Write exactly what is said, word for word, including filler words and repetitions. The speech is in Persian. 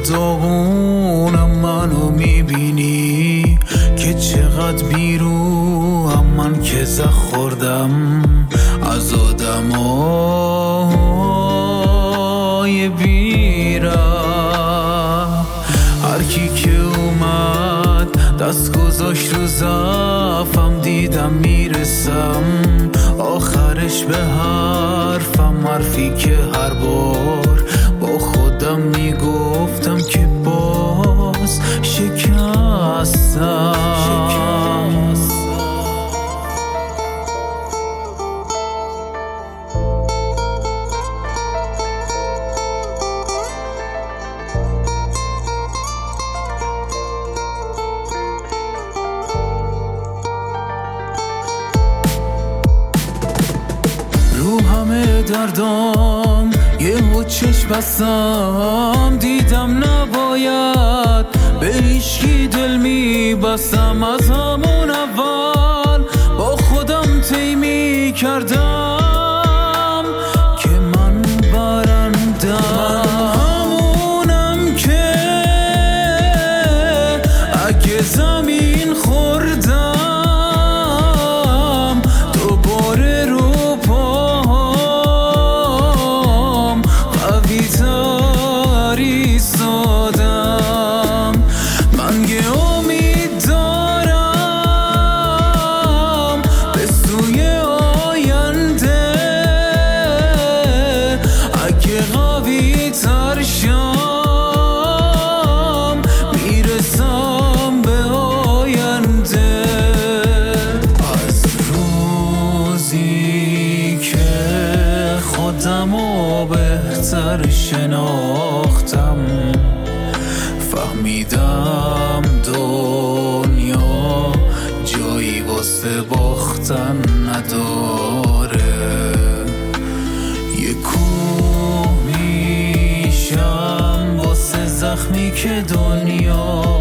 داغونم منو میبینی که چقدر بیروم من که زخ خوردم از آدمای بیره. هر کی که اومد دست گذاشت رو زفم دیدم میرسم آخرش به حرفم، حرفی که هر بار با خودم میگفتم که باز شکستم. رو همه دردام یه هو چشم بستم دیدم نباید به هیچکی دل میبستم. از همون اول با خودم طی میکردم که من برندم. همونم که اگه زمین خوردم دوباره رو پاهم قوی تر ایستادم. من یه امید دارم به سوی آینده، اگه قوی تر شم میرسم به آینده. از روزی که خودمو بهتر شناختم فهمیدم دنیا جایی واسه باختن نداره. یه کوه میشم واسه زخمی که دنیا